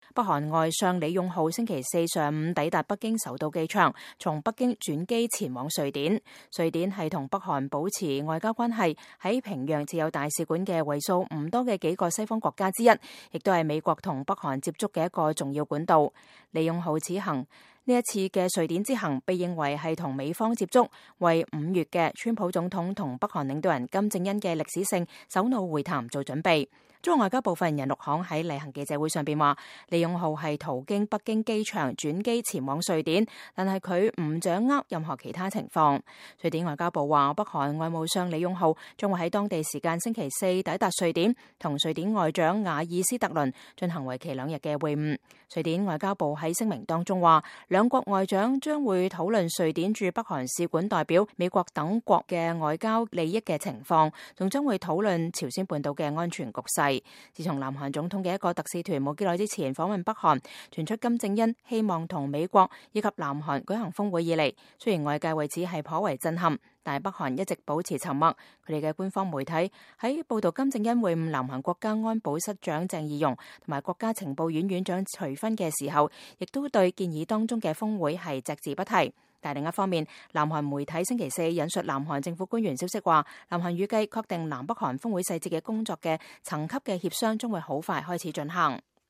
北韓外相李勇浩星期四上午抵達北京首都機場，從北京轉機前往瑞典。瑞典係同北韓保持外交關係，喺平壤設有大使館嘅為數唔多嘅幾個西方國家之一，亦都係美國同北韓接觸嘅一個重要管道。李勇浩此行呢一次嘅瑞典之行，被認為係同美方接觸，為5月嘅川普總統同北韓領導人金正恩嘅歷史性首腦會談做準備。中國外交部發言人陸慷喺例行記者會上邊話，李勇浩係途經北京機場轉機前往瑞典，但係佢唔掌握任何其他情況。瑞典外交部話，北韓外務相李勇浩將會喺當地時間星期四抵達瑞典，同瑞典外長雅爾斯特倫進行為期2日嘅會晤。瑞典外交部喺聲明當中話，兩國外長將會討論瑞典駐北韓使館代表美國等國嘅外交利益嘅情況，仲將會討論朝鮮半島嘅安全局勢。自從南韓總統嘅一個特使團冇幾耐之前訪問北韓，傳出金正恩希望同美國以及南韓舉行峰會以嚟，雖然外界為此係頗為震撼，但係北韓一直保持沉默。佢哋嘅官方媒體喺報道金正恩會晤南韓國家安保室長鄭義溶同埋國家情報院院長徐薰嘅時候，亦都對建議當中嘅峰會係隻字不提。但另一方面，南韓媒體星期四引述南韓政府官員消息話，南韓預計確定南北韓峰會細節嘅工作嘅層級嘅協商將會好快開始進行。